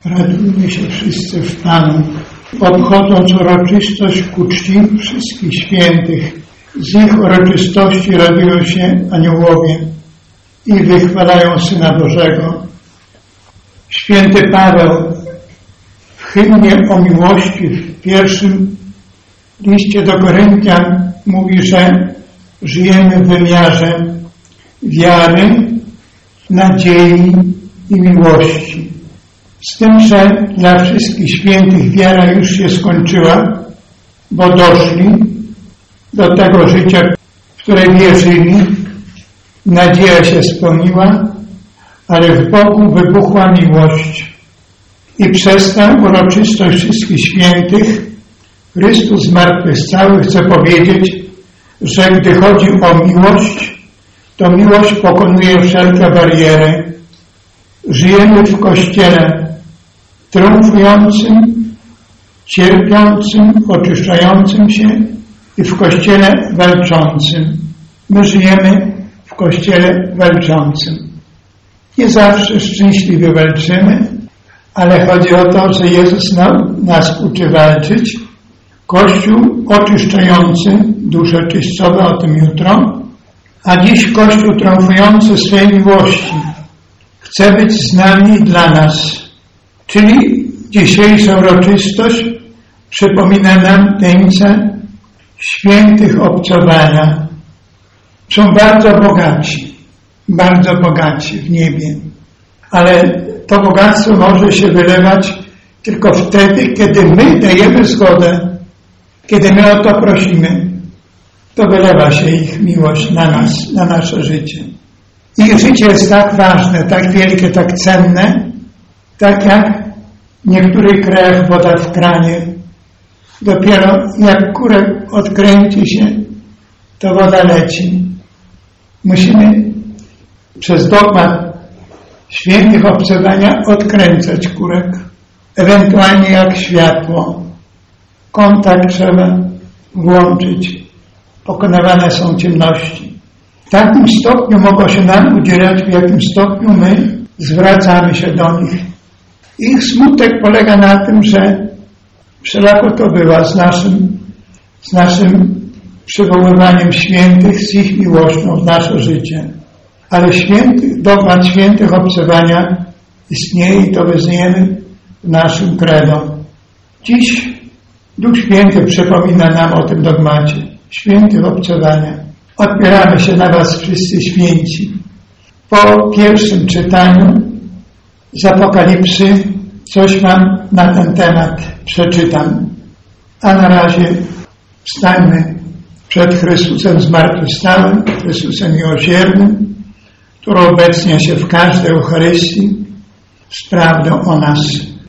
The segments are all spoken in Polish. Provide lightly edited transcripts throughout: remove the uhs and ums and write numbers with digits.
Radujmy się wszyscy w Panu, obchodząc uroczystość ku czci wszystkich świętych. Z ich uroczystości radują się aniołowie i wychwalają Syna Bożego. Święty Paweł w hymnie o miłości w pierwszym liście do Koryntian mówi, że żyjemy w wymiarze wiary, nadziei i miłości. Z tym, że dla wszystkich świętych wiara już się skończyła, bo doszli do tego życia, w które wierzyli, nadzieja się spełniła, ale w Bogu wybuchła miłość. I przez tę uroczystość wszystkich świętych Chrystus zmartwychwstały chce powiedzieć, że gdy chodzi o miłość, to miłość pokonuje wszelkie bariery. Żyjemy w Kościele triumfującym, cierpiącym, oczyszczającym się i w Kościele walczącym. My żyjemy w Kościele walczącym. Nie zawsze szczęśliwie walczymy, ale chodzi o to, że Jezus nas uczy walczyć. Kościół oczyszczający, dusze czyścowe, o tym jutro, a dziś Kościół triumfujący swej miłości chce być z nami i dla nas. Czyli dzisiejsza uroczystość przypomina nam tańce świętych obcowania. Są bardzo bogaci w niebie, ale to bogactwo może się wylewać tylko wtedy, kiedy my dajemy zgodę, kiedy my o to prosimy. To wylewa się ich miłość na nas, na nasze życie. Ich życie jest tak ważne, tak wielkie, tak cenne, tak jak w niektórych krajach woda w kranie. Dopiero jak kurek odkręci się, to woda leci. Musimy przez dogmat świętych obcowania odkręcać kurek, ewentualnie jak światło. Kontakt trzeba włączyć. Pokonywane są ciemności. W takim stopniu mogą się nam udzielać, w jakim stopniu my zwracamy się do nich. Ich smutek polega na tym, że wszelako to bywa z naszym przywoływaniem świętych, z ich miłością w nasze życie. Ale dogmat świętych obcowania istnieje i to wyznajemy w naszym credo. Dziś Duch Święty przypomina nam o tym dogmacie świętych obcowania. Odpieramy się na was wszyscy święci. Po pierwszym czytaniu z Apokalipsy coś wam na ten temat przeczytam. A na razie stańmy przed Chrystusem zmartwychwstałym, Chrystusem miłosiernym, który obecnia się w każdej Eucharystii z prawdą o nas.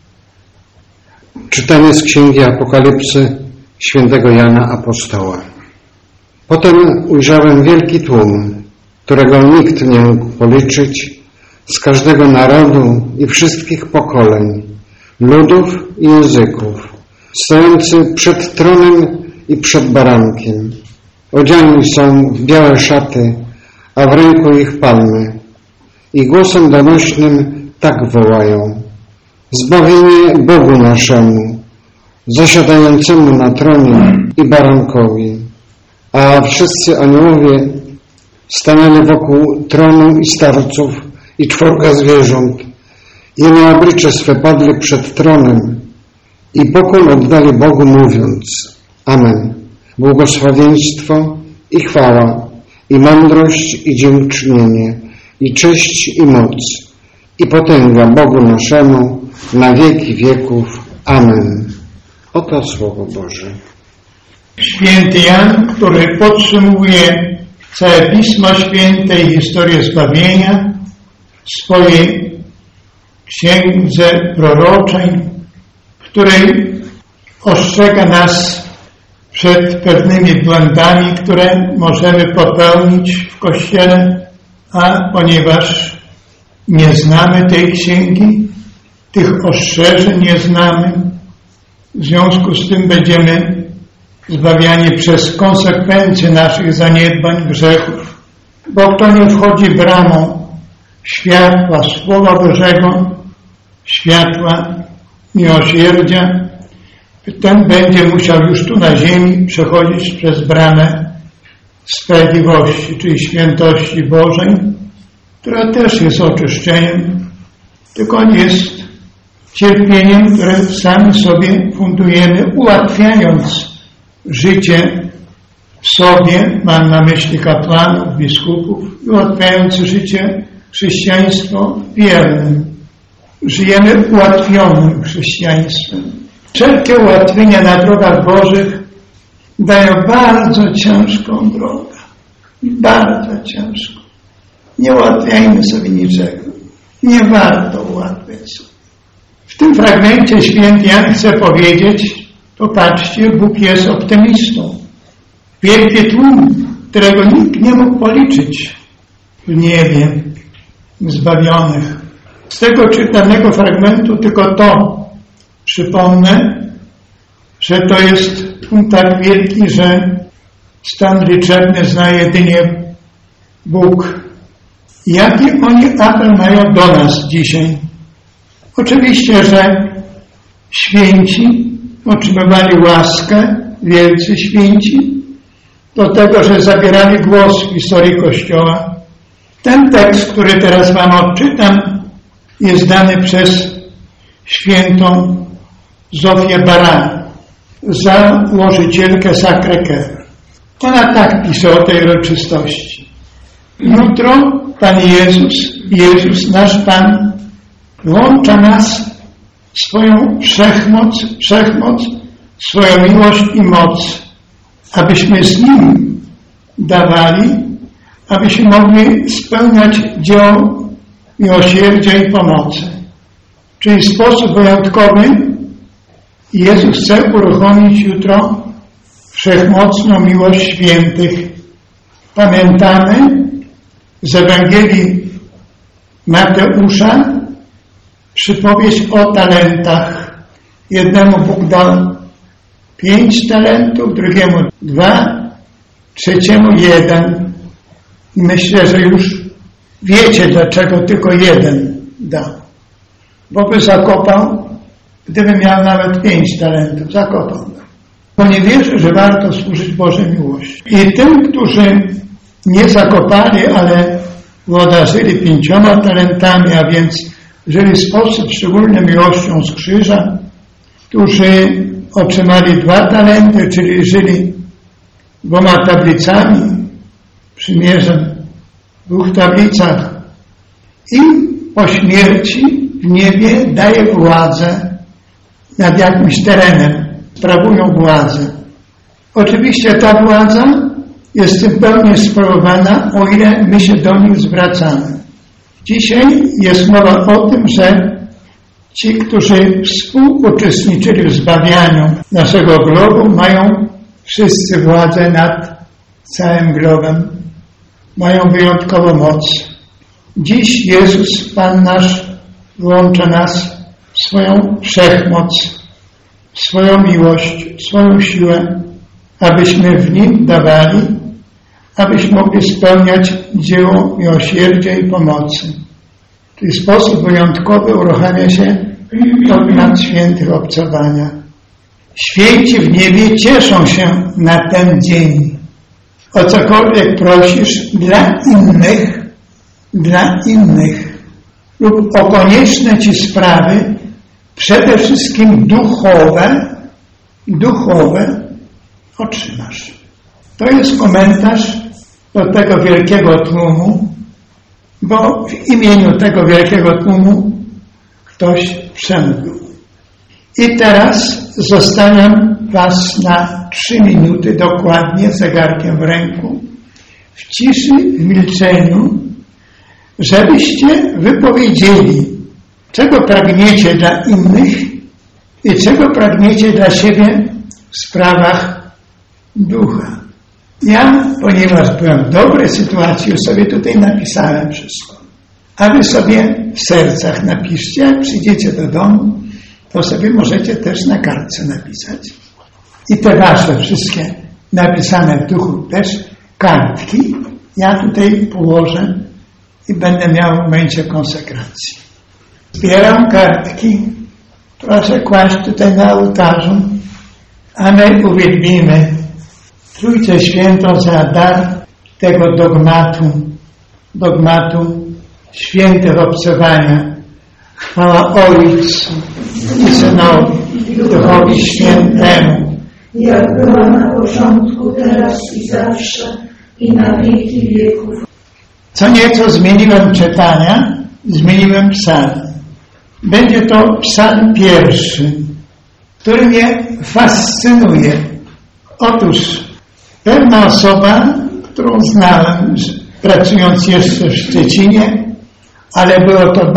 Czytanie z Księgi Apokalipsy świętego Jana Apostoła. Potem ujrzałem wielki tłum, którego nikt nie mógł policzyć, z każdego narodu i wszystkich pokoleń, ludów i języków, stojący przed tronem i przed barankiem. Odziani są w białe szaty, a w ręku ich palmy. I głosem donośnym tak wołają: zbawienie Bogu naszemu, zasiadającemu na tronie i barankowi. A wszyscy aniołowie stanęli wokół tronu i starców i czworga zwierząt i na oblicze swe padli przed tronem i pokłon oddali Bogu, mówiąc: Amen. Błogosławieństwo i chwała, i mądrość, i dziękczynienie, i cześć, i moc, i potęga Bogu naszemu na wieki wieków. Amen. Oto Słowo Boże. Święty Jan, który podsumuje całe Pismo Święte i historię zbawienia w swojej księdze proroczej, w której ostrzega nas przed pewnymi błędami, które możemy popełnić w Kościele, a ponieważ nie znamy tej księgi, tych ostrzeżeń nie znamy, w związku z tym będziemy zbawiani przez konsekwencje naszych zaniedbań, grzechów. Bo kto nie wchodzi bramą światła Słowa Bożego, światła, miłosierdzia, ten będzie musiał już tu na ziemi przechodzić przez bramę sprawiedliwości, czyli świętości Bożej, która też jest oczyszczeniem, tylko jest cierpieniem, które sami sobie fundujemy, ułatwiając życie sobie, mam na myśli kapłanów, biskupów, ułatwiając życie chrześcijaństwo wiernym. Żyjemy ułatwionym chrześcijaństwem. Wszelkie ułatwienia na drogach Bożych dają bardzo ciężką drogę. Bardzo ciężką. Nie ułatwiajmy sobie niczego. Nie warto ułatwiać sobie. W tym fragmencie święty Jan chce powiedzieć, popatrzcie, Bóg jest optymistą. Wielki tłum, którego nikt nie mógł policzyć w niebie zbawionych. Z tego czytanego fragmentu tylko to przypomnę, że to jest tłum tak wielki, że stan liczebny zna jedynie Bóg. Jaki oni apel mają do nas dzisiaj? Oczywiście, że święci otrzymywali łaskę, wielcy święci, do tego, że zabierali głos w historii Kościoła. Ten tekst, który teraz wam odczytam, jest dany przez świętą Zofię Baran, założycielkę Sacré-Cœur. Ona tak pisze o tej uroczystości. Jutro Pan Jezus, nasz Pan, włącza nas swoją wszechmoc, swoją miłość i moc, abyśmy z Nim dawali, abyśmy mogli spełniać dzieło miłosierdzia i pomocy. Czyli w sposób wyjątkowy Jezus chce uruchomić jutro wszechmocną miłość świętych. Pamiętamy z Ewangelii Mateusza przypowieść o talentach. Jednemu Bóg dał 5 talentów, drugiemu 2, trzeciemu 1. I myślę, że już wiecie, dlaczego tylko 1 dał. Bo by zakopał, gdyby miał nawet 5 talentów, zakopał. Bo nie wierzę, że warto służyć Bożej miłości. I tym, którzy nie zakopali, ale włodarzyli 5 talentami, a więc żyli w sposób szczególny miłością z krzyża, którzy otrzymali 2 talenty, czyli żyli 2 tablicami, przymierzem, w 2 tablicach. I po śmierci w niebie daje władzę nad jakimś terenem, sprawują władzę. Oczywiście ta władza jest tym pełnie sprawowana, o ile my się do nich zwracamy. Dzisiaj jest mowa o tym, że ci, którzy współuczestniczyli w zbawianiu naszego globu, mają wszyscy władzę nad całym globem. Mają wyjątkową moc. Dziś Jezus, Pan nasz, włącza nas w swoją wszechmoc, w swoją miłość, w swoją siłę, abyśmy w Nim dawali, abyśmy mogli spełniać dzieło miłosierdzia i pomocy. W sposób wyjątkowy uruchamia się program świętych obcowania. Święci w niebie cieszą się na ten dzień. O cokolwiek prosisz dla innych lub o konieczne ci sprawy, przede wszystkim duchowe otrzymasz. To jest komentarz do tego wielkiego tłumu, bo w imieniu tego wielkiego tłumu ktoś przemówił. I teraz zostawiam was na 3 minuty dokładnie zegarkiem w ręku, w ciszy, w milczeniu, żebyście wypowiedzieli, czego pragniecie dla innych i czego pragniecie dla siebie w sprawach ducha. Ja, ponieważ byłem w dobrej sytuacji, już sobie tutaj napisałem wszystko. A wy sobie w sercach napiszcie, jak przyjdziecie do domu, to sobie możecie też na kartce napisać. I te wasze wszystkie napisane w duchu też kartki ja tutaj położę i będę miał w momencie konsekracji. Zbieram kartki. Proszę kłaść tutaj na ołtarzu, a my uwielbimy Trójcę Świętą za dar tego dogmatu świętych obcowania. Chwała Ojcu i Synowi, i Duchowi Świętemu, jak była na początku, teraz i zawsze, i na wieki wieków. Co nieco zmieniłem czytania, zmieniłem psalm. Będzie to psalm 1, który mnie fascynuje. Otóż pewna osoba, którą znałem, pracując jeszcze w Szczecinie, ale było to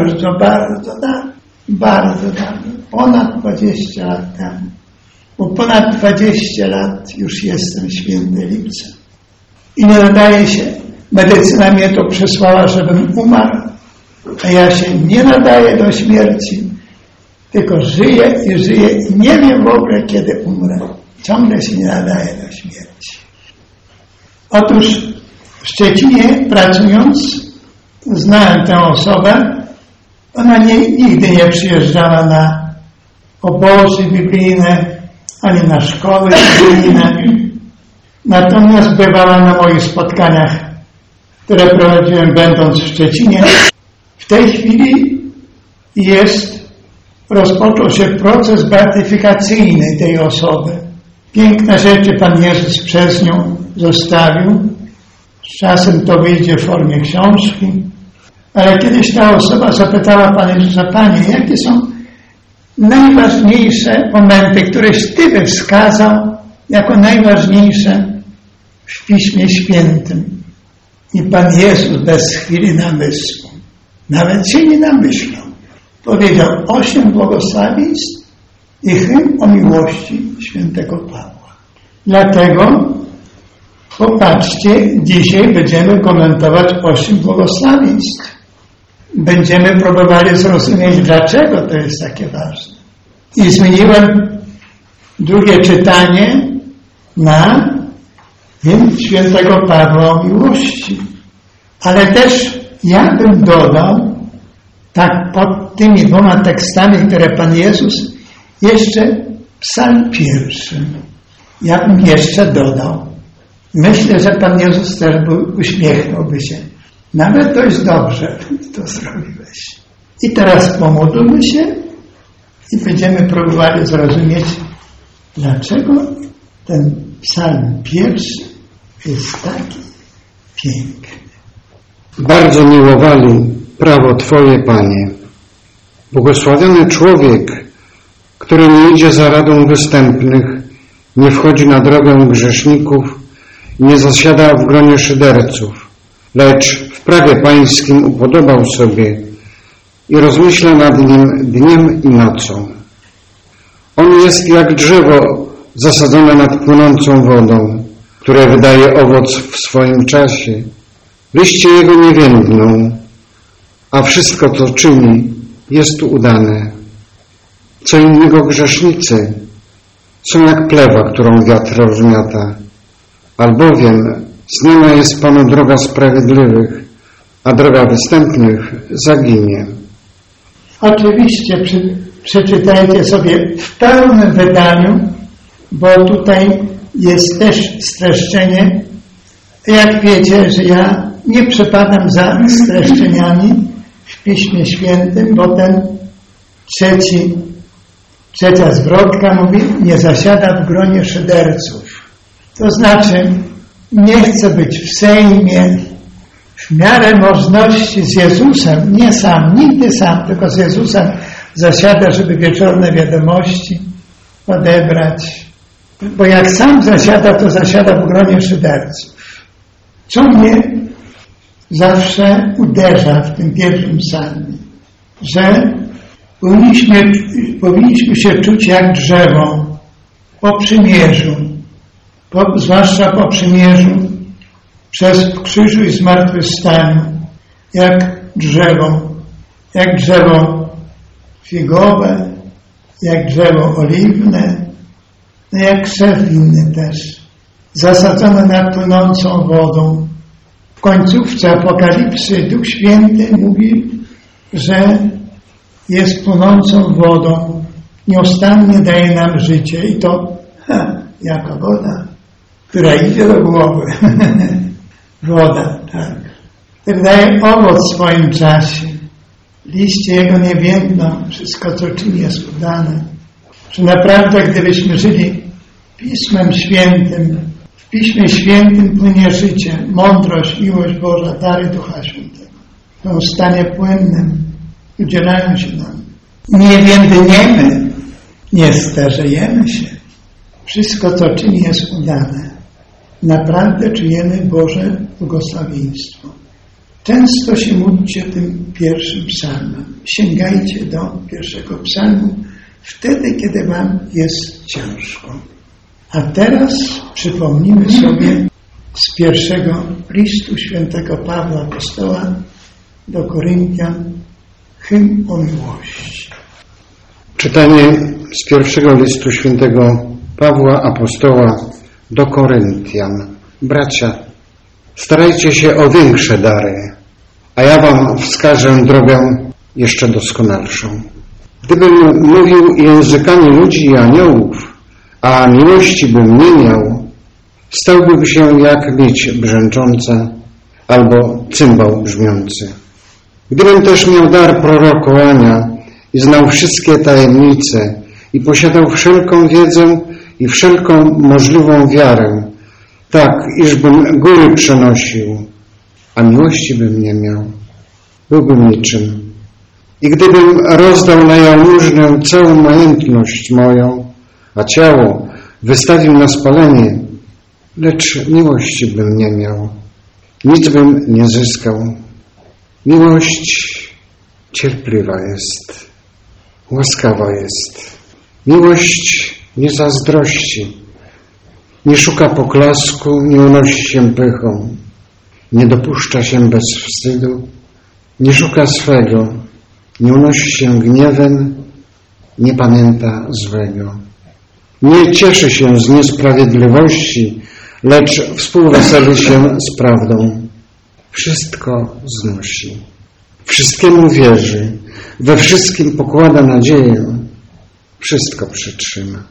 bardzo dawno, ponad 20 lat temu. Bo ponad 20 lat już jestem święty Lipca. I nie nadaje się, medycyna mnie to przesłała, żebym umarł, a ja się nie nadaję do śmierci, tylko żyję i żyję i nie wiem w ogóle, kiedy umrę. Ciągle się nie nadaję do śmierci. Otóż w Szczecinie pracując, znałem tę osobę. Ona nigdy nie przyjeżdżała na obozy biblijne, ani na szkoły biblijne. Natomiast bywała na moich spotkaniach, które prowadziłem będąc w Szczecinie. W tej chwili rozpoczął się proces beatyfikacyjny tej osoby. Piękne rzeczy Pan Jezus przez nią zostawił. Z czasem to wyjdzie w formie książki. Ale kiedyś ta osoba zapytała Pana Jezusa: Panie, jakie są najważniejsze momenty, któreś Ty by wskazał jako najważniejsze w Piśmie Świętym? I Pan Jezus bez chwili namysłu, nawet się nie namyślał, powiedział 8 błogosławieństw i hymn o miłości świętego Pawła. Dlatego popatrzcie, dzisiaj będziemy komentować 8 błogosławieństw. Będziemy próbowali zrozumieć, dlaczego to jest takie ważne. I zmieniłem drugie czytanie na hymn świętego Pawła o miłości. Ale też ja bym dodał, tak pod tymi 2 tekstami, które Pan Jezus, jeszcze psalm 1. Ja bym jeszcze dodał. Myślę, że Pan Jezus też uśmiechnąłby się. Nawet dość dobrze to zrobiłeś. I teraz pomódlmy się i będziemy próbowali zrozumieć, dlaczego ten psalm 1 jest taki piękny. Bardzo miłowali prawo Twoje, Panie. Błogosławiony człowiek, który nie idzie za radą występnych, nie wchodzi na drogę grzeszników, nie zasiada w gronie szyderców, lecz w prawie Pańskim upodobał sobie i rozmyśla nad nim dniem i nocą. On jest jak drzewo zasadzone nad płynącą wodą, które wydaje owoc w swoim czasie. Liście jego nie więdną, a wszystko, co czyni, jest udane. Co innego grzesznicy są jak plewa, którą wiatr rozmiata, albowiem znana jest Panu droga sprawiedliwych, a droga występnych zaginie. Oczywiście przeczytajcie sobie w pełnym wydaniu, bo tutaj jest też streszczenie. Jak wiecie, że ja nie przepadam za streszczeniami w Piśmie Świętym, bo ten trzecia zwrotka mówi: nie zasiada w gronie szyderców. To znaczy, nie chce być w Sejmie, w miarę możności z Jezusem, nie sam, nigdy sam, tylko z Jezusem zasiada, żeby wieczorne wiadomości odebrać. Bo jak sam zasiada, to zasiada w gronie szyderców. Co mnie zawsze uderza w tym pierwszym psalmie, że powinniśmy się czuć jak drzewo po przymierzu, zwłaszcza po przymierzu przez krzyżu i zmartwychwstaniu, jak drzewo figowe, jak drzewo oliwne, jak krzew inny też, zasadzone nad płynącą wodą. W końcówce Apokalipsy Duch Święty mówi, że jest płynącą wodą, nieustannie daje nam życie i to jaka woda, która idzie do głowy. Woda, tak. Który daje owoc w swoim czasie. Liście jego nie więdną, wszystko co czyni jest udane. Że naprawdę gdybyśmy żyli Pismem Świętym, w Piśmie Świętym płynie życie, mądrość, miłość Boża, dary Ducha Świętego. To stanie płynnym, udzielają się nam. Nie więdniemy, nie starzejemy się. Wszystko co czyni jest udane. Naprawdę czujemy Boże błogosławieństwo. Często się módlcie tym pierwszym psalmem. Sięgajcie do pierwszego psalmu wtedy, kiedy wam jest ciężko. A teraz przypomnimy sobie z pierwszego listu świętego Pawła Apostoła do Koryntian hymn o miłości. Czytanie z pierwszego listu świętego Pawła Apostoła do Koryntian. Bracia, starajcie się o większe dary, a ja wam wskażę drogę jeszcze doskonalszą. Gdybym mówił językami ludzi i aniołów, a miłości bym nie miał, stałbym się jak miedź brzęcząca albo cymbał brzmiący. Gdybym też miał dar prorokowania i znał wszystkie tajemnice i posiadał wszelką wiedzę i wszelką możliwą wiarę, tak, iżbym góry przenosił, a miłości bym nie miał, byłbym niczym. I gdybym rozdał na jałmużnę całą majątność moją, a ciało wystawił na spalenie, lecz miłości bym nie miał, nic bym nie zyskał. Miłość cierpliwa jest, łaskawa jest. Miłość nie zazdrości, nie szuka poklasku, nie unosi się pychą, nie dopuszcza się bez wstydu, nie szuka swego, nie unosi się gniewem, nie pamięta złego. Nie cieszy się z niesprawiedliwości, lecz współweseli się z prawdą. Wszystko znosi, wszystkiemu wierzy, we wszystkim pokłada nadzieję, wszystko przytrzyma.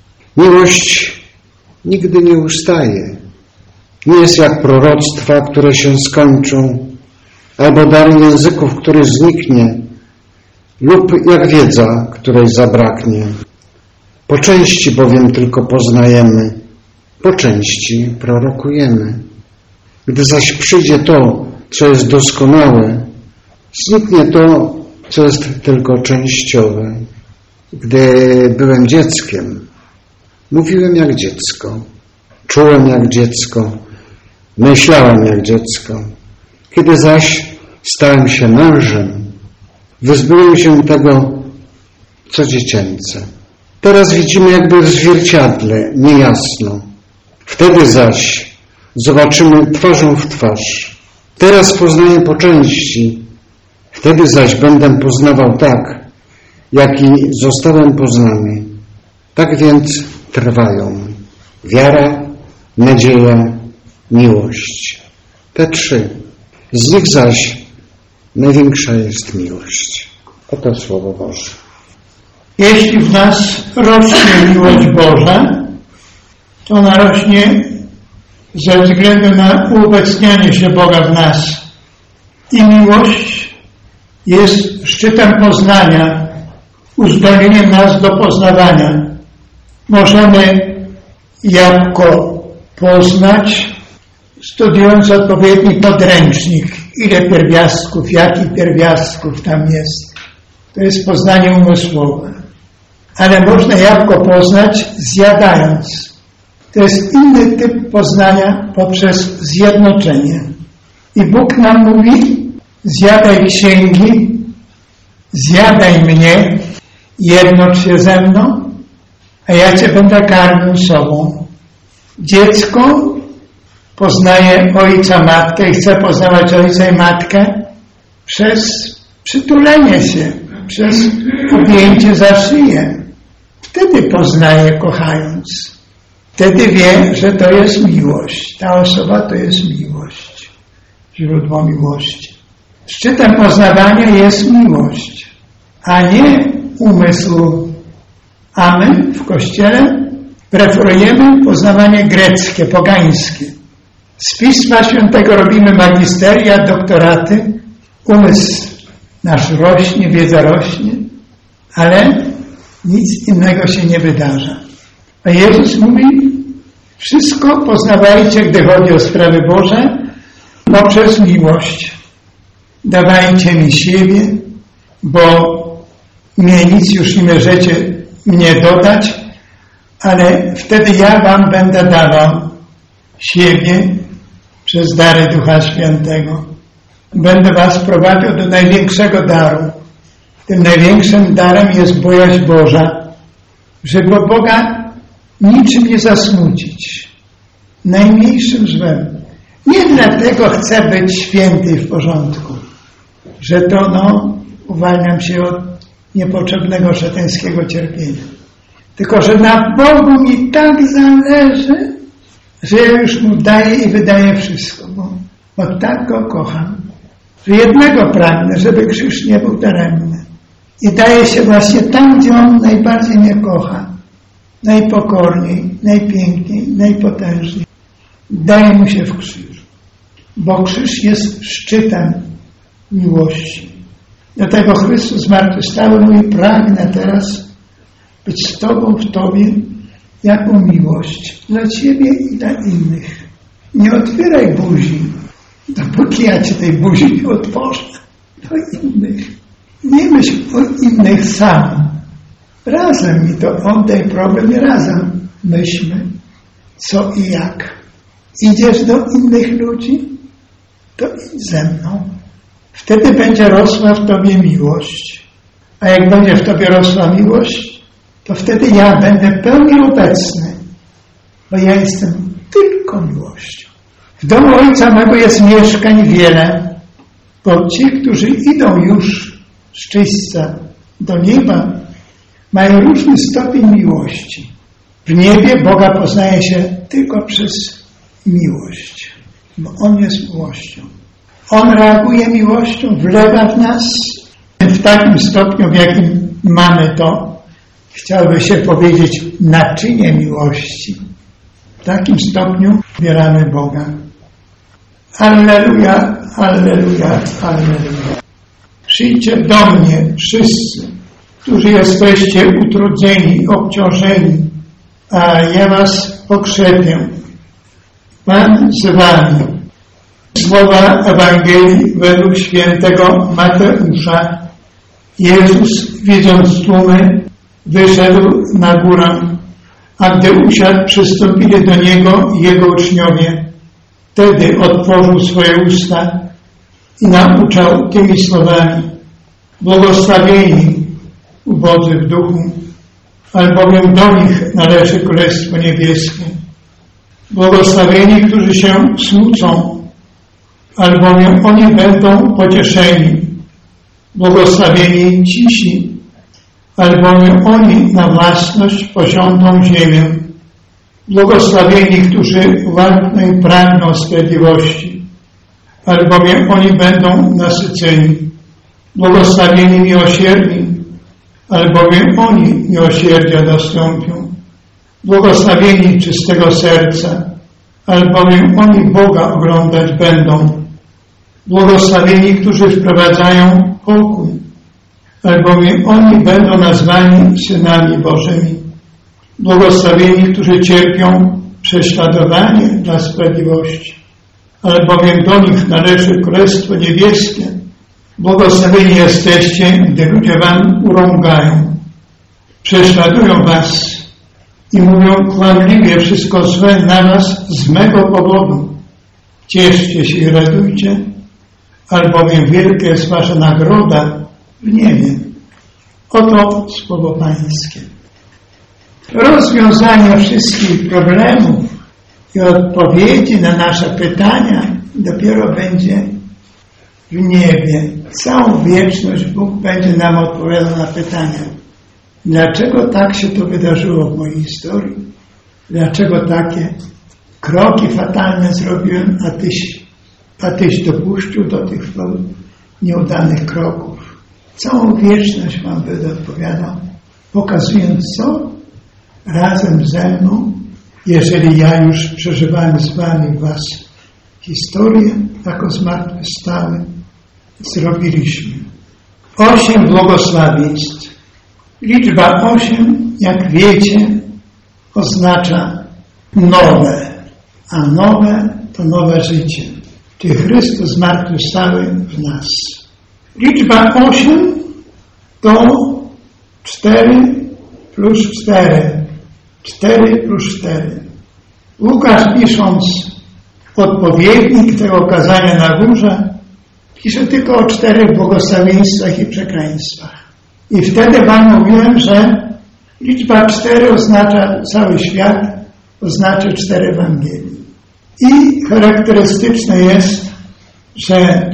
Miłość nigdy nie ustaje. Nie jest jak proroctwa, które się skończą, albo dar języków, który zniknie, lub jak wiedza, której zabraknie. Po części bowiem tylko poznajemy, po części prorokujemy. Gdy zaś przyjdzie to, co jest doskonałe, zniknie to, co jest tylko częściowe. Gdy byłem dzieckiem, mówiłem jak dziecko, czułem jak dziecko, myślałem jak dziecko. Kiedy zaś stałem się mężem, wyzbyłem się tego, co dziecięce. Teraz widzimy jakby w zwierciadle, niejasno. Wtedy zaś zobaczymy twarzą w twarz. Teraz poznaję po części, wtedy zaś będę poznawał tak, jak i zostałem poznany. Tak więc trwają wiara, nadzieja, miłość. Te trzy. Z nich zaś największa jest miłość. Oto Słowo Boże. Jeśli w nas rośnie miłość Boża, to ona rośnie ze względu na uobecnianie się Boga w nas. I miłość jest szczytem poznania, uzdolnieniem nas do poznawania. Możemy jabłko poznać, studiując odpowiedni podręcznik. Ile pierwiastków, jakich pierwiastków tam jest. To jest poznanie umysłowe. Ale można jabłko poznać zjadając. To jest inny typ poznania poprzez zjednoczenie. I Bóg nam mówi, zjadaj księgi, zjadaj mnie, jednocz się ze mną, a ja Cię będę karmił sobą. Dziecko poznaje ojca, matkę i chce poznawać ojca i matkę przez przytulenie się, przez objęcie za szyję. Wtedy poznaje, kochając. Wtedy wie, że to jest miłość. Ta osoba to jest miłość. Źródło miłości. Szczytem poznawania jest miłość. a nie umysłu. A my w Kościele preferujemy poznawanie greckie, pogańskie. Z Pisma Świętego robimy magisteria, doktoraty, umysł nasz rośnie, wiedza rośnie, ale nic innego się nie wydarza. A Jezus mówi, wszystko poznawajcie, gdy chodzi o sprawy Boże, poprzez miłość. Dawajcie mi siebie, bo mnie nic już nie możecie mnie dodać, ale wtedy ja wam będę dawał siebie przez dary Ducha Świętego. Będę was prowadził do największego daru. Tym największym darem jest bojaźń Boża, żeby Boga niczym nie zasmucić. Najmniejszym złem. Nie dlatego chcę być święty i w porządku, że to uwalniam się od niepotrzebnego szatańskiego cierpienia. Tylko, że na Bogu mi tak zależy, że ja już Mu daję i wydaję wszystko, bo tak Go kocham. Że jednego pragnę, żeby krzyż nie był daremny. I daje się właśnie tam, gdzie On najbardziej mnie kocha. Najpokorniej, najpiękniej, najpotężniej. Daje Mu się w krzyżu. Bo krzyż jest szczytem miłości. Dlatego Chrystus zmartwychwstały mówi, pragnę teraz być z Tobą w Tobie jako miłość dla Ciebie i dla innych. Nie otwieraj buzi, dopóki ja Ci tej buzi nie otworzę do innych. Nie myśl o innych sam. Razem mi to oddaj problem i razem myślmy, co i jak. Idziesz do innych ludzi, to idź ze mną. Wtedy będzie rosła w Tobie miłość. A jak będzie w Tobie rosła miłość, to wtedy ja będę pełni obecny, bo ja jestem tylko miłością. W domu Ojca mego jest mieszkań wiele, bo ci, którzy idą już z czyśćca do nieba, mają różny stopień miłości. W niebie Boga poznaje się tylko przez miłość, bo On jest miłością. On reaguje miłością, wlewa w nas w takim stopniu, w jakim mamy to, chciałby się powiedzieć, naczynie miłości. W takim stopniu wybieramy Boga. Alleluja, alleluja, alleluja. Przyjdźcie do mnie wszyscy, którzy jesteście utrudzeni, obciążeni, a ja was pokrzepię. Pan z wami. Słowa Ewangelii według świętego Mateusza. Jezus, widząc tłumy, wyszedł na górę, a gdy usiadł, przystąpili do Niego Jego uczniowie. Wtedy otworzył swoje usta i nauczał tymi słowami. Błogosławieni ubodzy w duchu, albowiem do nich należy Królestwo Niebieskie. Błogosławieni, którzy się smucą, albowiem oni będą pocieszeni. Błogosławieni cisi, albowiem oni na własność posiądą ziemię. Błogosławieni, którzy łakną i pragną sprawiedliwości, albowiem oni będą nasyceni. Błogosławieni miłosierni, albowiem oni miłosierdzia dostąpią. Błogosławieni czystego serca, albowiem oni Boga oglądać będą. Błogosławieni, którzy wprowadzają pokój, albowiem oni będą nazwani synami Bożymi. Błogosławieni, którzy cierpią prześladowanie dla sprawiedliwości, albowiem do nich należy Królestwo Niebieskie. Błogosławieni jesteście, gdy ludzie wam urągają, prześladują was i mówią kłamliwie wszystko złe na was z mego powodu. Cieszcie się i radujcie, albowiem wielka jest wasza nagroda w niebie. Oto słowo Pańskie. Rozwiązanie wszystkich problemów i odpowiedzi na nasze pytania dopiero będzie w niebie. Całą wieczność Bóg będzie nam odpowiadał na pytania. Dlaczego tak się to wydarzyło w mojej historii? Dlaczego takie kroki fatalne zrobiłem, a tyś dopuścił do tych nieudanych kroków? całą wieczność Wam będę odpowiadał, pokazując co razem ze mną, jeżeli ja już przeżywałem z Wami Was historię jako zmartwychwstały, zrobiliśmy. 8 błogosławieństw. Liczba 8, jak wiecie, oznacza nowe, a nowe to nowe życie. Czyli Chrystus zmartwychwstały w nas. Liczba 8 to 4 plus 4. 4 plus 4. Łukasz, pisząc odpowiednik tego kazania na górze, pisze tylko o 4 błogosławieństwach i przekleństwach. I wtedy Wam mówiłem, że liczba 4 oznacza cały świat, oznacza 4 Ewangelii. I charakterystyczne jest, że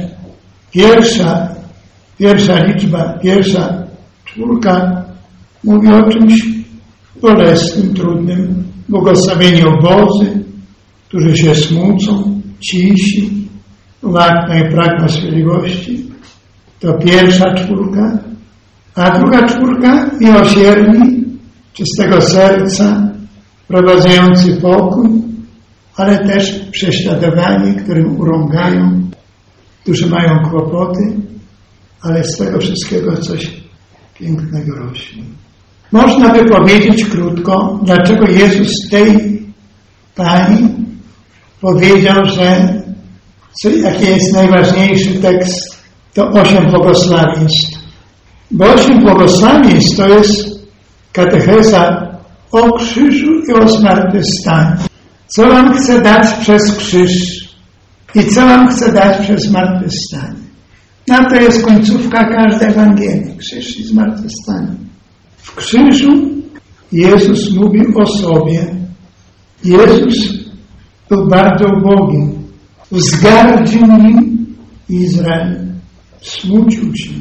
pierwsza liczba, pierwsza czwórka mówi o czymś bolesnym, trudnym, błogosławieni obozy, którzy się smucą, cisi, łakną i pragną sprawiedliwości. To pierwsza czwórka. A druga czwórka, miłosierni, czystego serca, wprowadzający pokój, ale też prześladowani, którym urągają, którzy mają kłopoty, ale z tego wszystkiego coś pięknego rośnie. Można by powiedzieć krótko, dlaczego Jezus tej Pani powiedział, że jaki jest najważniejszy tekst, to 8 błogosławieństw. Bo 8 błogosławieństw to jest katecheza o krzyżu i o zmartwychwstaniu. Co Wam chcę dać przez krzyż i co Wam chcę dać przez zmartwychwstanie. No to jest końcówka każdej Ewangelii. Krzyż i zmartwychwstanie. W krzyżu Jezus mówił o sobie. Jezus był bardzo ubogim. Wzgardził nim Izrael. Smucił się.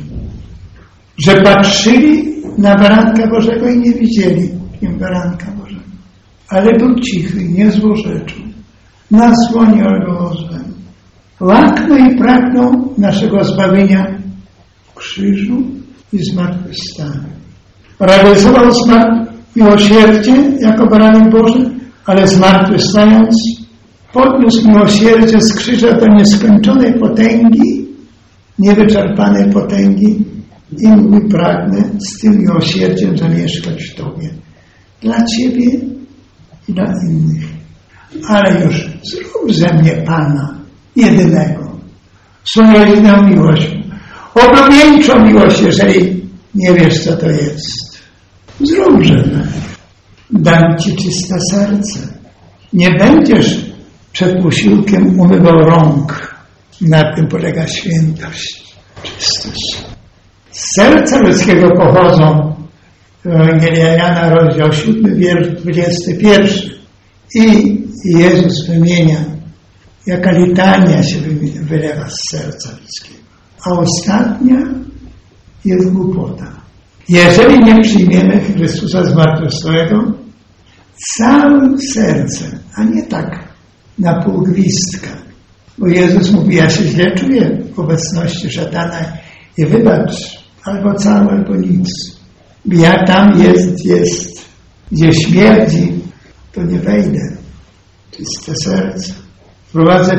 Że patrzyli na baranka Bożego i nie widzieli w nim baranka Bożego. Ale był cichy, nie złorzeczył. Na słonie orgozłem. Łaknął i pragnął naszego zbawienia w krzyżu i zmartwychwstaniu. Realizował miłosierdzie jako baranek Boży, ale zmartwychwstając podniósł miłosierdzie z krzyża do nieskończonej potęgi, niewyczerpanej potęgi i mówi, pragnę z tym miłosierdziem zamieszkać w Tobie. Dla Ciebie i dla innych. Ale już zrób ze mnie Pana jedynego. Swoją jedyną miłość. Oblubieńczą miłość, jeżeli nie wiesz, co to jest. Zrób ze mnie. Dam Ci czyste serce. Nie będziesz przed posiłkiem umywał rąk. Na tym polega świętość. Czystość. Z serca ludzkiego pochodzą Ewangelia Jana, rozdział 7, wiersz 21. I Jezus wymienia, jaka litania się wylewa z serca ludzkiego. A ostatnia jest głupota. Jeżeli nie przyjmiemy Chrystusa zmartwychwstałego całym sercem, a nie tak na pół gwizdka, bo Jezus mówi, ja się źle czuję w obecności szatana i wybacz, albo cały, albo nic. Ja tam jest, gdzie śmierdzi, to nie wejdę. Czyste serce. Wprowadzę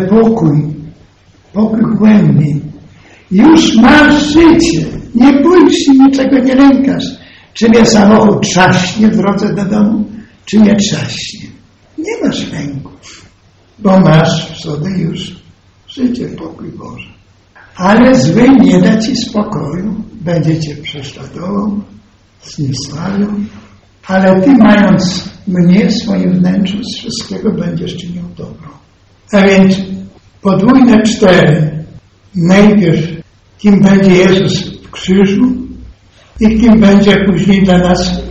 pokój głębi. Już masz życie. Nie bójsz się, niczego nie lękasz. Czy mnie samochód trzaśnie w drodze do domu, czy nie trzaśnie. Nie masz lęku, bo masz w sobie już życie, pokój Boży. Ale zły nie da Ci spokoju. Będzie Cię prześladował, zniesławiał, ale Ty, mając mnie w swoim wnętrzu, z wszystkiego będziesz czynił dobro. A więc podwójne 4. Najpierw kim będzie Jezus w krzyżu i kim będzie później dla nas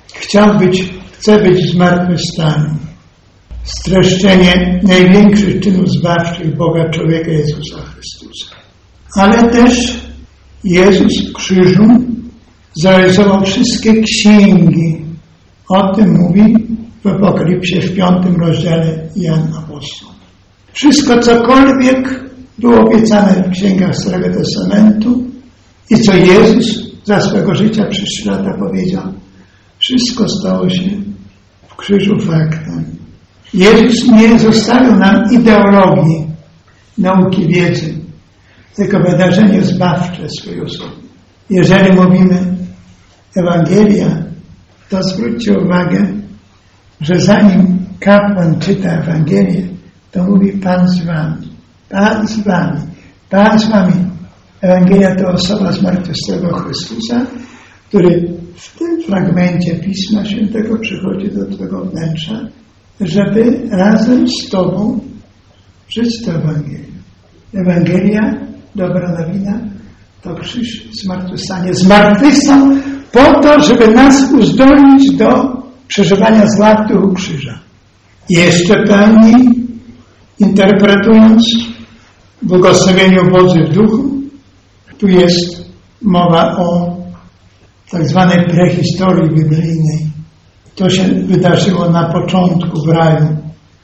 chce być zmartwychwstany. Streszczenie największych czynów zbawczych Boga człowieka Jezusa Chrystusa. Ale też Jezus w krzyżu zrealizował wszystkie księgi. O tym mówi w Apokalipsie w 5 rozdziale Jan Apostoł. Wszystko, cokolwiek było obiecane w księgach Starego Testamentu, I co Jezus za swego życia przez 3 lata powiedział? Wszystko stało się w krzyżu faktem. Jezus nie zostawił nam ideologii, nauki, wiedzy, tylko wydarzenie zbawcze swojej osoby. Jeżeli mówimy Ewangelia, to zwróćcie uwagę, że zanim kapłan czyta Ewangelię, to mówi Pan z wami, Pan z wami, Pan z wami. Ewangelia to osoba zmartwychwstałego Chrystusa, który w tym fragmencie Pisma Świętego przychodzi do twojego wnętrza, żeby razem z tobą żyć tę Ewangelię. Ewangelia, dobra nowina, to krzyż, zmartwychwstanie. Zmartwychwstał po to, żeby nas uzdolnić do przeżywania zła duchu krzyża. I jeszcze pełniej interpretując błogosławienie ubodzy w duchu, tu jest mowa o tak zwanej prehistorii biblijnej. To się wydarzyło na początku w raju,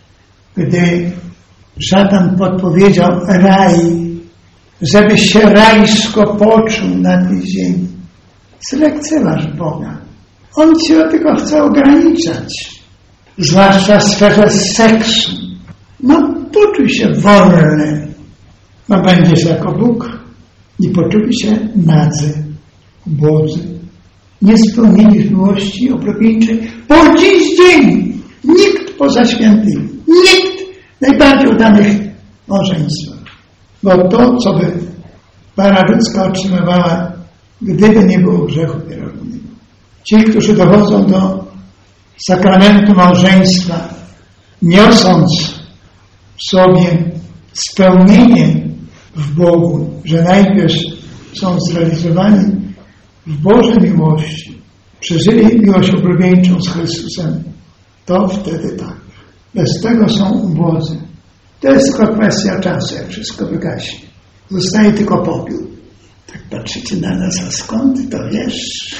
gdy szatan podpowiedział raj, żebyś się rajsko poczuł na tej ziemi. Zlekceważ Boga. On cię tylko chce ograniczać, zwłaszcza w sferze seksu. No, poczuj się wolny, no będziesz jako Bóg i poczuj się nadzy, ubodzy, niespełnieni w miłości oblubieńczej. Po dziś dzień nikt poza świętymi, nikt najbardziej udanych małżeństw. Bo to, co by para ludzka otrzymywała, gdyby nie było grzechu pierworodnego. Ci, którzy dochodzą do sakramentu małżeństwa, niosąc w sobie spełnienie w Bogu, że najpierw są zrealizowani w Bożej miłości, przeżyli miłość oblubieńczą z Chrystusem, to wtedy tak. Bez tego są ubodzy. To jest tylko kwestia czasu, jak wszystko wygaśnie. Zostaje tylko popiół. Tak patrzycie na nas, a skąd ty to wiesz?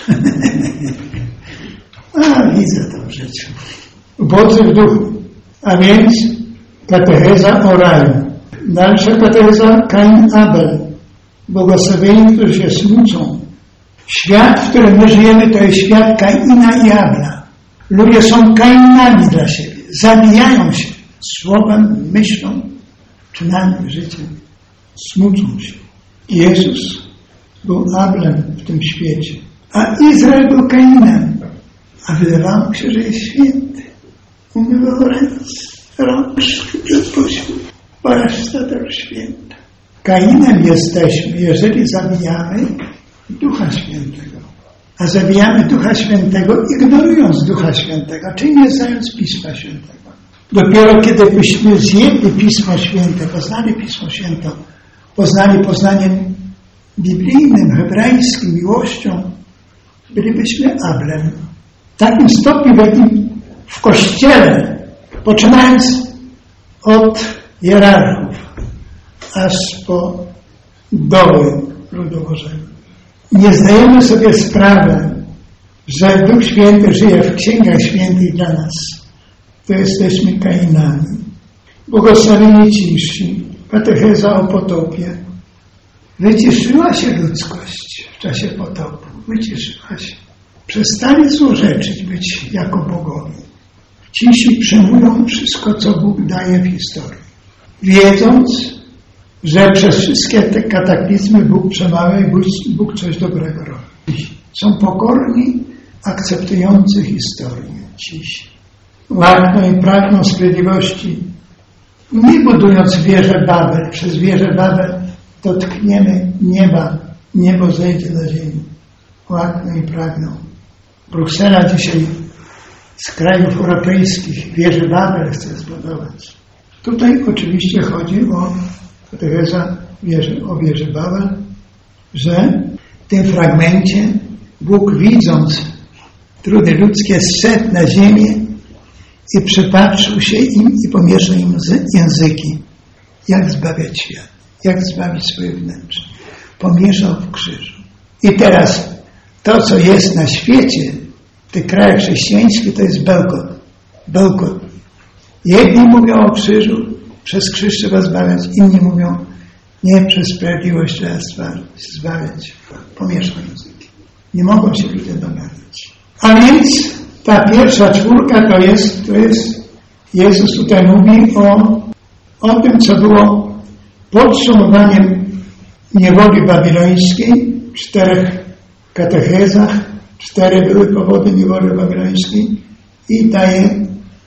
A, widzę to w życiu. Ubodzy w duchu. A więc katecheza o raju. Dalsza katecheza Kain Abel. Błogosławieni, którzy się smucą. Świat, w którym my żyjemy, to jest świat Kaina i Abla. Ludzie są Kainami dla siebie. Zabijają się słowem, myślą, czynami, życiem. Smucą się. Jezus był Ablem w tym świecie, a Izrael był Kainem. A wydawało mu się, że jest święty. Umywał rąk, przepuścił. Reszta to już święta. Kainem jesteśmy, jeżeli zabijamy Ducha Świętego. A zabijamy Ducha Świętego, ignorując Ducha Świętego, czyli nie znając Pisma Świętego. Dopiero kiedy byśmy zjedli Pismo Święte, poznali Pismo Święte, poznali poznaniem biblijnym, hebrajskim, miłością, bylibyśmy Ablem. W takim stopniu, w jakim w Kościele, poczynając od hierarchów, aż po doły ludu Bożego. Nie zdajemy sobie sprawy, że Duch Święty żyje w księgach świętych dla nas. To jesteśmy Kainami. Błogosławieni ciszy, katecheza o potopie. Wyciszyła się ludzkość w czasie potopu. Wyciszyła się. Przestali złorzeczyć być jako bogowie. W ciszy przyjmują wszystko, co Bóg daje w historii. Wiedząc, że przez wszystkie te kataklizmy Bóg przemawia i Bóg coś dobrego robi. Są pokorni, akceptujący historię. Cisi. Łakną i pragną sprawiedliwości, nie budując wieżę Babel. Przez wieżę Babel dotkniemy nieba, niebo zejdzie na ziemię. Łakną i pragną. Bruksela dzisiaj z krajów europejskich wieżę Babel chce zbudować. Tutaj oczywiście chodzi o katecheza o wieży Babel, że w tym fragmencie Bóg, widząc trudy ludzkie, zszedł na ziemię i przypatrzył się im i pomieszał im języki. Jak zbawiać świat? Jak zbawić swoje wnętrze? Pomieszał w krzyżu. I teraz to, co jest na świecie, w tych krajach chrześcijańskich, to jest bełkot. Bełkot. Jedni mówią o krzyżu, przez krzyż trzeba zbawiać, inni mówią, Nie przez sprawiedliwość trzeba zbawiać. Pomieszał języki. Nie mogą się ludzie dogadać. A więc ta pierwsza czwórka to jest Jezus tutaj mówi o tym, co było podsumowaniem niewoli babilońskiej, 4 katechezach, 4 były powody niewoli babilońskiej i daje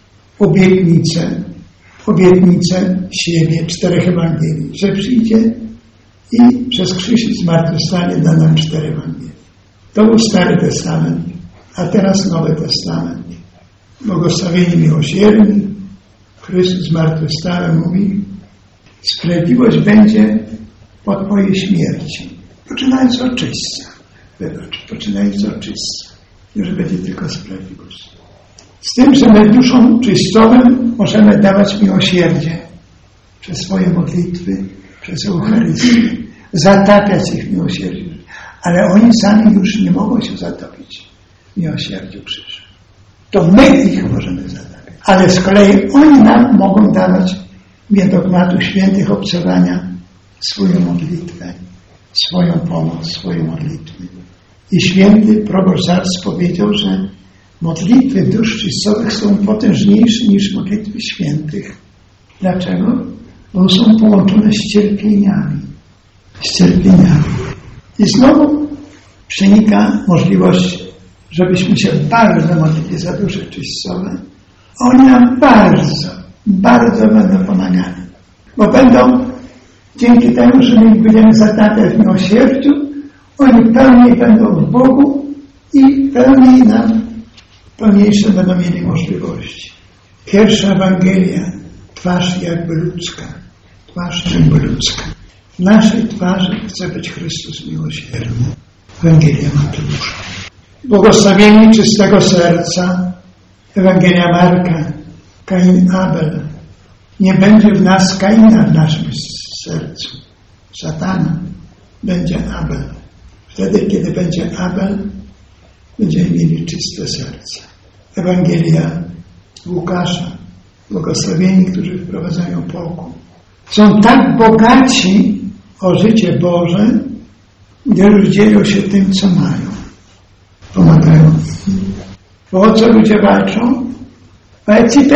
obietnicę siebie, 4 Ewangelii, że przyjdzie i przez krzyż i zmartwychwstanie da nam 4 Ewangelii. To był Stary Testament, a teraz Nowy Testament. Błogosławieni miłosierni, Chrystus zmartwychwstały mówi, sprawiedliwość będzie po Twojej śmierci. Poczynając od czyśćca. Poczynając od czyśćca. Już będzie tylko sprawiedliwość. Z tym, że my duszom czyścowym możemy dawać miłosierdzie przez swoje modlitwy, przez Eucharystię, zatapiać ich w miłosierdziu. Ale oni sami już nie mogą się zatopić w miłosierdziu krzyża. To my ich możemy zatapiać. Ale z kolei oni nam mogą dawać w dogmatu świętych obcowania swoją modlitwę, swoją pomoc, swoje modlitwy. I święty proboszcz Zars powiedział, że modlitwy dusz czyścowych są potężniejsze niż modlitwy świętych. Dlaczego? Bo są połączone z cierpieniami. I znowu przenika możliwość, żebyśmy się bardzo modlili za dusze czyścowe. Oni nam bardzo będą pomagali. Bo będą, dzięki temu, że my będziemy zatapiać w miłosierdziu, oni pełniej będą w Bogu i pełniejsze będą mieli możliwości. Pierwsza Ewangelia, twarz jakby ludzka, twarz jakby ludzka. W naszej twarzy chce być Chrystus miłosierny. Ewangelia Mateusza. Błogosławieni czystego serca, Ewangelia Marka, Kain Abel. Nie będzie w nas Kaina w naszym sercu. Szatana. Będzie Abel. Wtedy, kiedy będzie Abel, będziemy mieli czyste serce. Ewangelia Łukasza. Błogosławieni, którzy wprowadzają pokój. Są tak bogaci o życie Boże, gdzie już dzielą się tym, co mają. Pomagają im. Bo o co ludzie walczą? O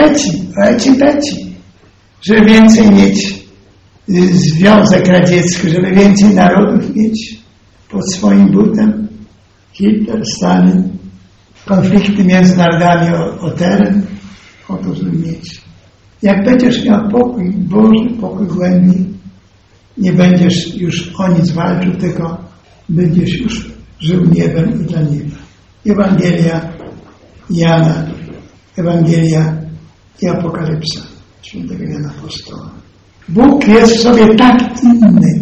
ecipeci. Żeby więcej mieć Związek Radziecki, żeby więcej narodów mieć pod swoim butem. Hitler, Stalin, konflikty między narodami o teren, o to, żeby mieć. Jak będziesz miał pokój Boży, pokój głębi, nie będziesz już o nic walczył, tylko będziesz już żył niebem i dla nieba. Ewangelia Jana, Ewangelia i Apokalipsa świętego Jana Apostoła. Bóg jest w sobie tak inny,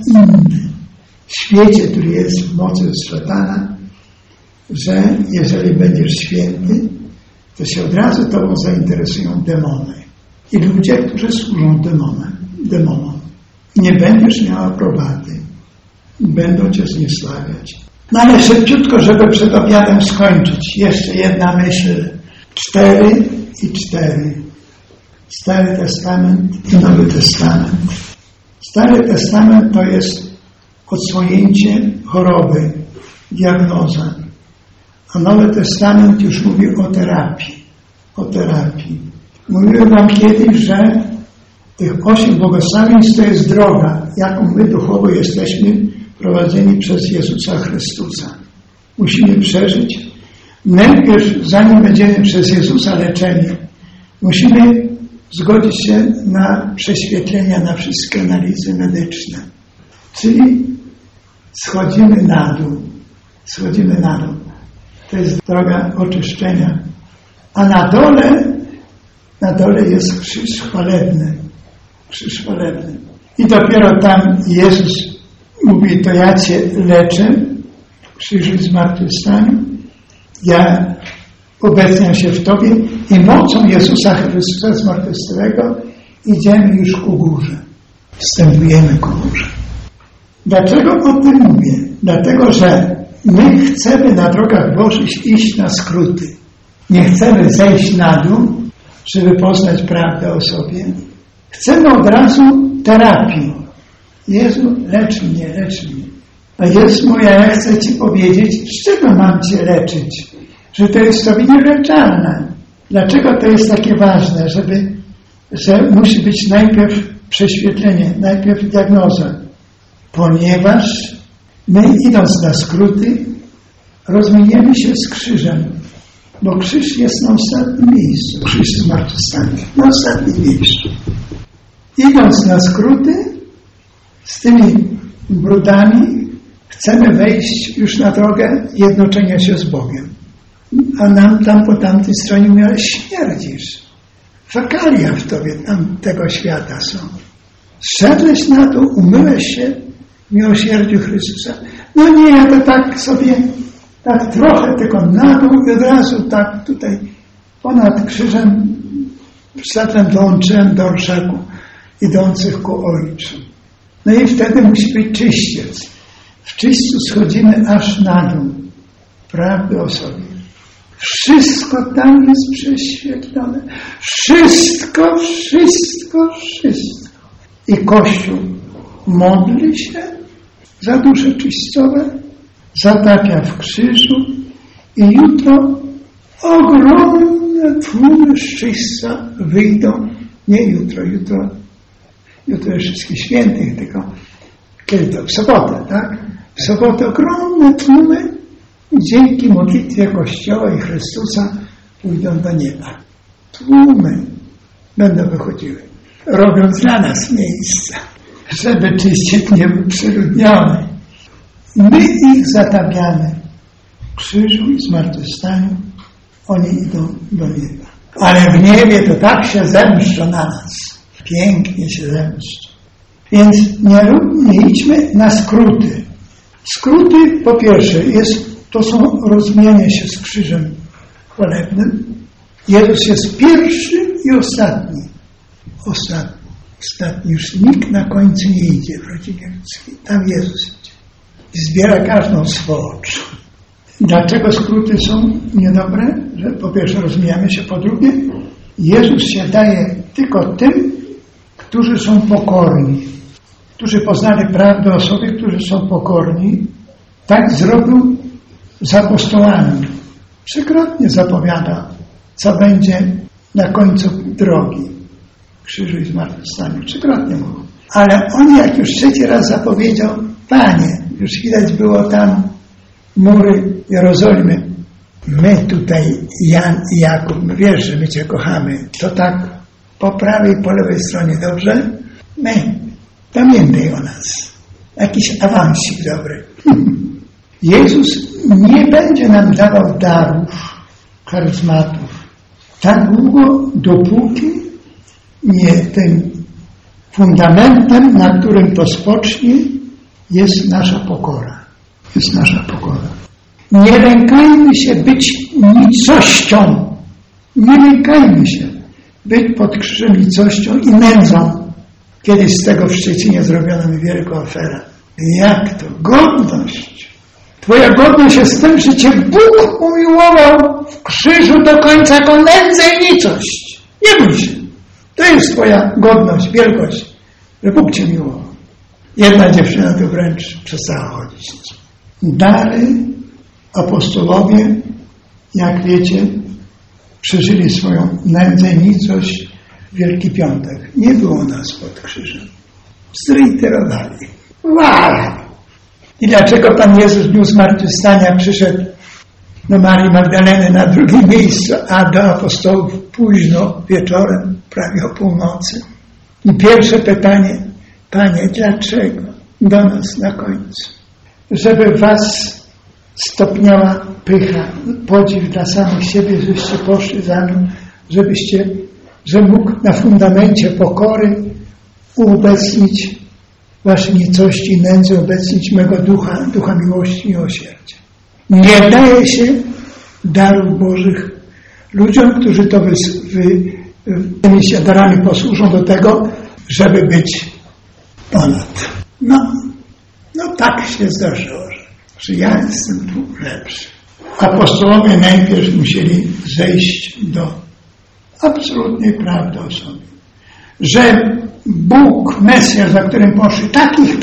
w świecie, który jest w mocy szatana, że jeżeli będziesz święty, to się od razu tobą zainteresują demony. I ludzie, którzy służą demonom. I nie będziesz miał aprobaty. Będą cię zniesławiać. No ale szybciutko, żeby przed obiadem skończyć. Jeszcze jedna myśl. 4 i 4. Stary Testament i Nowy Testament. Stary Testament to jest odsłonięcie choroby, diagnoza. A Nowy Testament już mówi o terapii. Mówiłem wam kiedyś, że tych 8 błogosławieństw to jest droga, jaką my duchowo jesteśmy prowadzeni przez Jezusa Chrystusa. Musimy przeżyć. Najpierw, zanim będziemy przez Jezusa leczeni, musimy zgodzić się na prześwietlenia, na wszystkie analizy medyczne. Czyli schodzimy na dół. To jest droga oczyszczenia. A na dole jest krzyż chwalebny. I dopiero tam Jezus mówi, to ja cię leczę w krzyżu i zmartwychwstaniu. Ja obecniam się w tobie i mocą Jezusa Chrystusa zmartwychwstałego idziemy już ku górze. Wstępujemy ku górze. Dlaczego o tym mówię? Dlatego, że my chcemy na drogach Bożych iść na skróty. Nie chcemy zejść na dół, żeby poznać prawdę o sobie. Chcemy od razu terapii. Jezu, lecz mnie, lecz mnie. A Jezus mówi, ja chcę Ci powiedzieć, z czego mam Cię leczyć? Że to jest Tobie nieleczalne. Dlaczego to jest takie ważne, że musi być najpierw prześwietlenie, najpierw diagnoza? Ponieważ my, idąc na skróty, rozminiemy się z krzyżem, bo krzyż jest na ostatnim miejscu. Krzyż zmartwychwstania, na ostatnim miejscu. Idąc na skróty, z tymi brudami chcemy wejść już na drogę jednoczenia się z Bogiem. A nam tam po tamtej stronie mówią, śmierdzisz. Fakalia w tobie tam tego świata są. Zszedłeś na dół, umyłeś się w miłosierdziu Chrystusa. No nie, ja to tak sobie, tak trochę tylko na dół i od razu tak tutaj ponad krzyżem wszedłem, dołączyłem do orszaku idących ku Ojcu. No i wtedy musi być czyściec. W czyśćcu schodzimy aż na dół. Prawdy o sobie. Wszystko tam jest prześwietlone. Wszystko. I Kościół modli się za dusze czyścowe, zatapia w krzyżu i jutro ogromne tłumy z czyśca wyjdą. Nie jutro jest Wszystkich Świętych, tylko kiedy to? W sobotę, tak? W sobotę ogromne tłumy dzięki modlitwie Kościoła i Chrystusa pójdą do nieba. Tłumy będą wychodziły, robiąc dla nas miejsca, żeby czyściec nie był przeludniony. My ich zatapiamy w krzyżu i zmartwychwstaniu, oni idą do nieba. Ale w niebie to tak się zemszczą na nas. Pięknie się zemszczą. Więc nie idźmy na skróty. Skróty, po pierwsze, to są rozumienie się z krzyżem chwalebnym. Jezus jest pierwszy i ostatni. Ostatni. Już nikt na końcu nie idzie w rodzinie ludzkiej. Tam Jezus idzie. I zbiera każdą swocz. Dlaczego skróty są niedobre? Że po pierwsze rozumiemy się, po drugie Jezus się daje tylko tym, którzy są pokorni. Którzy poznali prawdę o sobie, którzy są pokorni. Tak zrobił z apostołami. Trzykrotnie zapowiada, co będzie na końcu drogi. Krzyżu i zmartwychwstaniu. Trzykrotnie mówił. Ale on jak już trzeci raz zapowiedział, Panie, już widać było tam mury Jerozolimy. My tutaj, Jan i Jakub, wiesz, że my Cię kochamy. To tak po prawej i po lewej stronie, dobrze? My. Pamiętaj o nas. Jakiś awansik dobry. Jezus nie będzie nam dawał darów, charyzmatów tak długo, dopóki nie tym fundamentem, na którym to spocznie, jest nasza pokora. Jest nasza pokora. Nie lękajmy się być nicością. Nie lękajmy się być pod krzyżem nicością i nędzą. Kiedyś z tego w Szczecinie zrobiono mi wielką aferę. Jak to? Godność. Twoja godność jest tym, że Cię Bóg umiłował w krzyżu do końca jako nędzę i nicość. Nie bój się. To jest Twoja godność, wielkość, że Bóg Cię miłował. Jedna dziewczyna tu wręcz przestała chodzić. Dary apostołowie, jak wiecie, przeżyli swoją nędzę i nicość w Wielki Piątek. Nie było nas pod krzyżem. Zreiterowali. Wow! I dlaczego Pan Jezus w dniu zmartwychwstania przyszedł do Marii Magdaleny na drugim miejscu, a do apostołów późno wieczorem, prawie o północy? I pierwsze pytanie, Panie, dlaczego do nas na końcu? Żeby was stopniała pycha, podziw dla samych siebie, żebyście poszli za mną, że mógł na fundamencie pokory uobecnić waszej nicości i nędzy, obecnić mego ducha miłości i miłosierdzia. Nie daje się darów Bożych ludziom, którzy to tymi darami posłużą do tego, żeby być ponad. No tak się zdarzyło, że ja jestem tu lepszy. Apostołowie najpierw musieli zejść do absolutnej prawdy o sobie. że Bóg, Mesjasz, za którym poszli, takich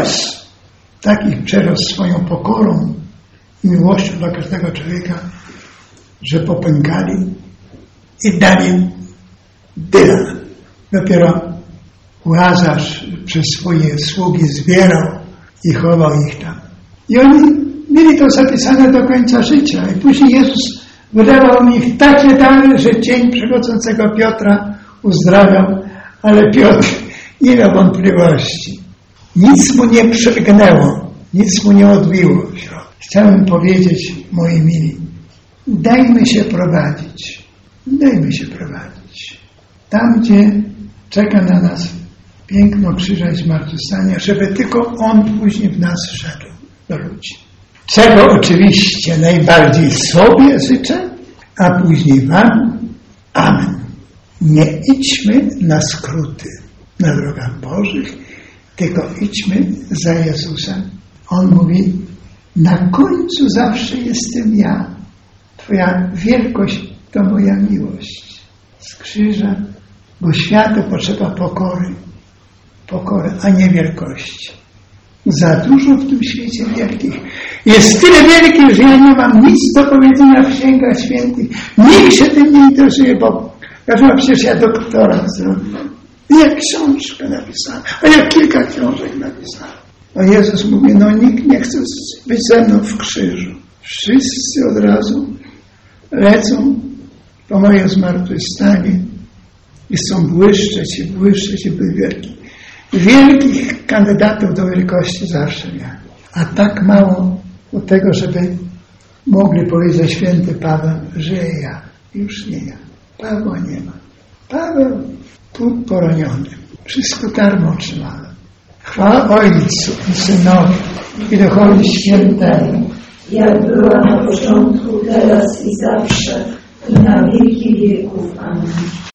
przerósł swoją pokorą i miłością dla każdego człowieka, że popękali i dali dyla. Dopiero Łazarz przez swoje sługi zbierał i chował ich tam. I oni mieli to zapisane do końca życia. I później Jezus wydawał im takie dary, że dzień przychodzącego Piotra uzdrawiał, ale Piotr nie miał wątpliwości. Nic mu nie przylgnęło, nic mu nie odbiło w środku. Chciałem powiedzieć, moi mili, dajmy się prowadzić. Dajmy się prowadzić. Tam, gdzie czeka na nas piękno krzyża i zmartwychwstania, żeby tylko On później w nas szedł do ludzi. Czego oczywiście najbardziej sobie życzę, a później wam. Amen. Nie idźmy na skróty na drogach Bożych, tylko idźmy za Jezusem. On mówi, na końcu zawsze jestem ja. Twoja wielkość to moja miłość. Z krzyża, bo światu potrzeba pokory, a nie wielkości. Za dużo w tym świecie wielkich. Jest tyle wielkich, że ja nie mam nic do powiedzenia w księgach świętych. Nikt się tym nie interesuje, bo przecież ja doktorat zrobiłem. Ja książkę napisałem, a ja kilka książek napisałem. A Jezus mówi, nikt nie chce być ze mną w krzyżu. Wszyscy od razu lecą po moje zmartwychwstanie i chcą błyszczeć i być wielki. Wielkich kandydatów do wielkości zawsze miałem. A tak mało do tego, żeby mogli powiedzieć święty Paweł, że ja, już nie ja. Pawła nie ma. Paweł tu poroniony. Wszystko darmo otrzymałem. Chwała Ojcu i Synowi i Duchowi Świętemu. Jak była na początku, teraz i zawsze, i na wieki wieków. Amen.